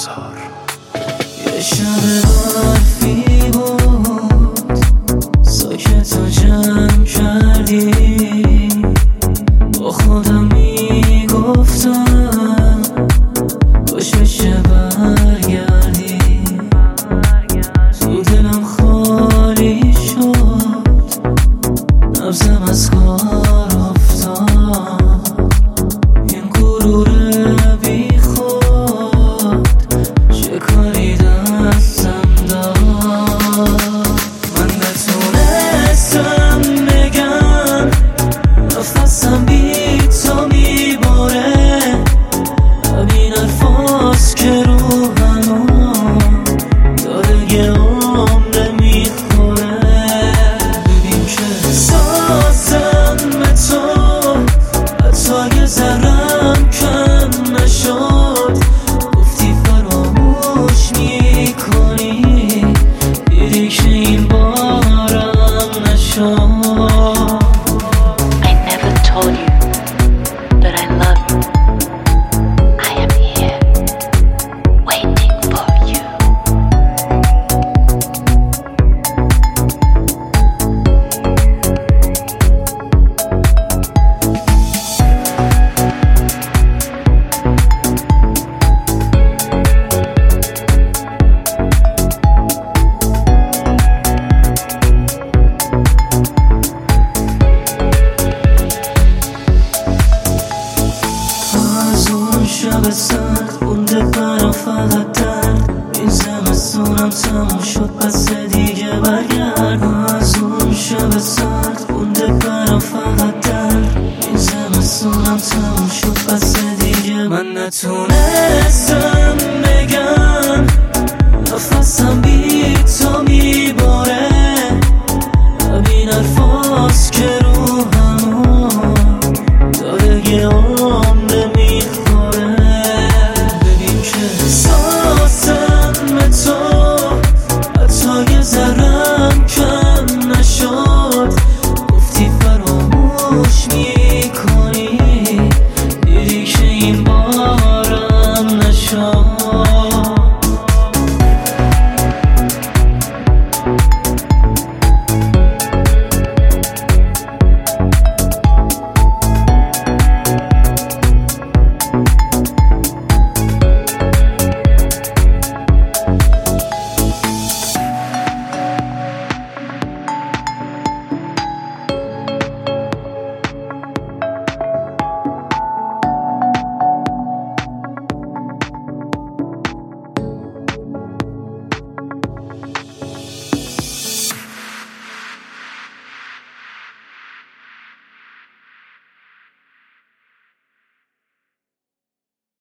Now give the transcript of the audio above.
انتظار. یه شب برفی بود ساکت و جمع کردی، با خودم میگفتم کاش بشه برگردی. تو دلم خالی شد، نبضم از کار افتاد. این غرور بی خود چه کاری دستم داد. من نتونستم بگم نفسم بی تو میباره، همین حرفاست که روحمو داره یه عمره میخوره. ببین که احساسم به تو حتی یه ذرم کم نشد. گفتی فراموش میکنی، دیدی که این بارم نشد. I never told you that I love you. I am here, waiting for you. از اون شب سرد مونده برام فقط درد. این زمستونم تموم شد پس دیگه برگرد. از اون شب سرد مونده برام فقط درد. این زمستونم تموم شد پس دیگه من نتونستم بگم نفسم بی تو